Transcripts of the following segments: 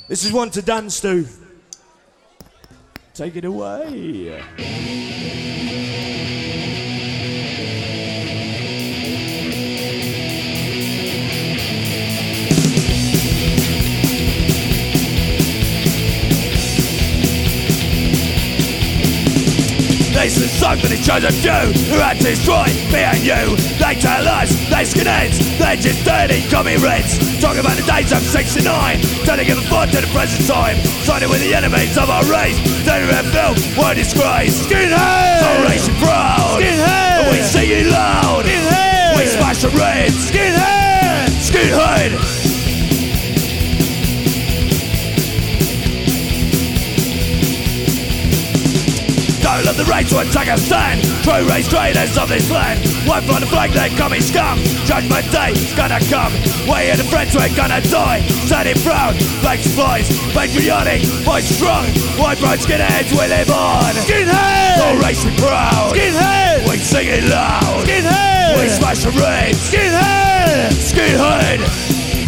This is one to Dan Stu. Take it away. This is song for the chosen few who had to destroy me and you. They tell us, they skinheads, they're just dirty commie reds. Talking about the days of 69, don't give a fuck to the present time. Siding with the enemies of our race, dirty red film, what a disgrace. Skinhead! So racing proud, Skinhead! and we sing it loud. Skinhead! We smash the reds. Skinhead! Skinhead! Don't let the race to attack our stand. True race traders of this land. One from the flag, they coming scum. Judgment day's gonna come. We and the friends, we're gonna die. Standing proud, flags flies. Patriotic, voice strong. White bright skinheads, we live on. Skinhead! So race we proud. Skinhead! We sing it loud. Skinhead! We smash the reds. Skinhead! Skinhead!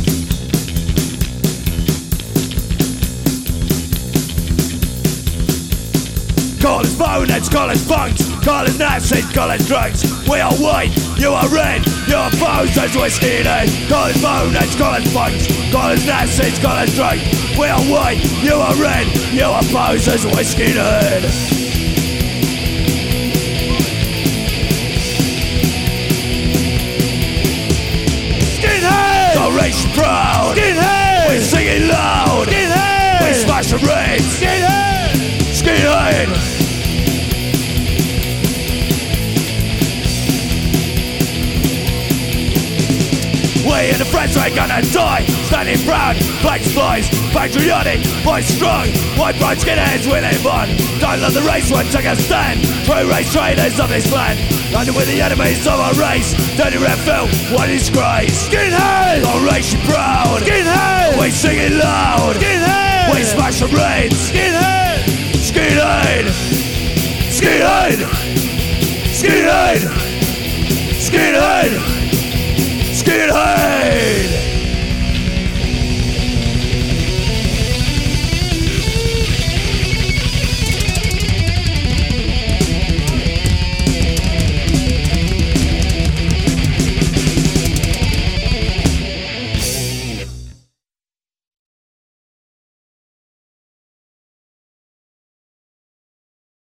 Call us boners, call us punks, call us Nazis, call us drunks. We are white, you are red, you are posers, we're skinhead. Call us boners, call us punks, call us Nazis, call us drunks. We are white, you are red, you are posers, we're skinhead. Skinhead! So race proud, Skinhead! we sing it loud, Skinhead! we smash the reds. Skinhead! Skinhead! We and the friends are gonna die. Standing proud, flags flies. Patriotic, voice strong. White bright skinheads, we live on. Don't let the race one take a stand. True race traders of this land. Under with the enemies of our race. Dirty red film, what a disgrace. Skinhead! Our race is proud. Skinhead! We sing it loud. Skinhead! We smash the reds. Skinhead! Skinhead! Skinhead! Skinhead! Skinhead! Skinhead!